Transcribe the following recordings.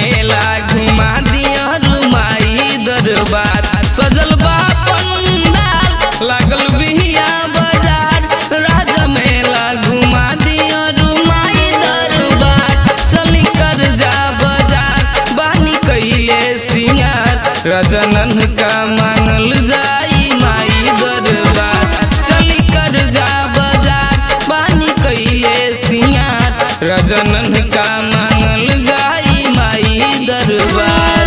मेला घुमा दिया रुमाई दरबार सजल बा पंडाल लागल बिहिया बाजार राजा मेला घुमा दिया रुमाई दरबार चली कर जा बाजार बानी कइले सिंगार रजनन का मांगल जाई माई दरबार चली कर जा बाजार बानी कइले सिंगार रजनन का मांगल जाई माई दरबार।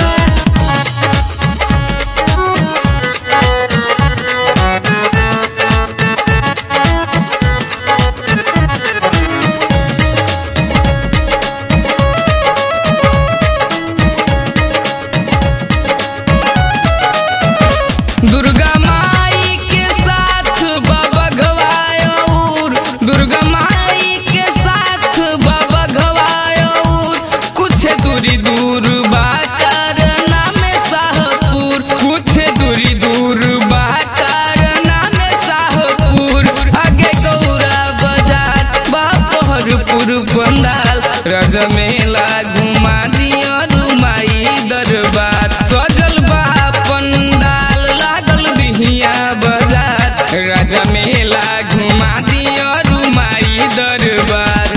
दुर्गा माई के साथ बाबा घवायूर दुर्गा माई के साथ बाबा घवायूर कुछ दूरी दूर बाकर नाम शाहपुर कुछ दूरी दूर बाकर नाम शाहपुर आगे गौरा बाजार बापहरपुर पंडाल राजा मेला घुमा दिया रुमाई दरबार सजल बा पंडाल लागल बिहिया बाजार राजा मेला घुमा दिया रुमाई दरबार।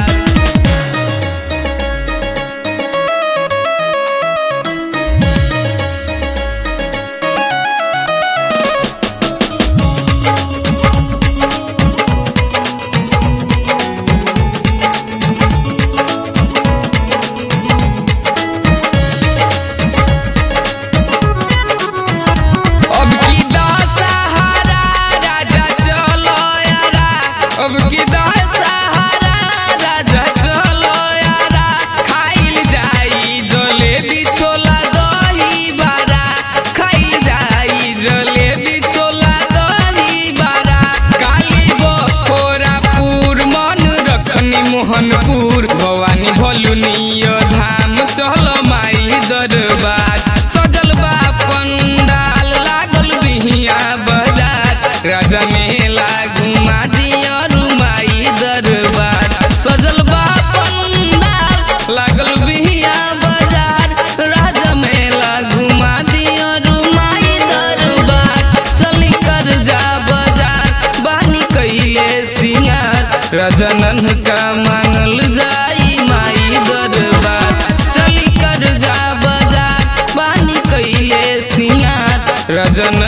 अब की दशहरा राजा चलो यारा अब की दशहरा राजा चलो यारा खाइल जाई जलेबी छोला दही बारा खाइल जाई जलेबी छोला दही बारा काली बखोरापुर मन रखनी मोहनपुर भवानी भलुनिया धाम चलो माई दरबार सजल बा पंडाल लागल बिहिया बाजार राजा मेला घुमा दिया रुमाई दरबार सजल बा पंडाल लागल बिहिया बाजार राजा मेला घुमा दिया रुमाई दरबार चली कर जा बाजार बानी कइले सिंगार रजनन का मांगल जाई माई दरबार चली कर जा बाजार बानी कइले सिंगार रजन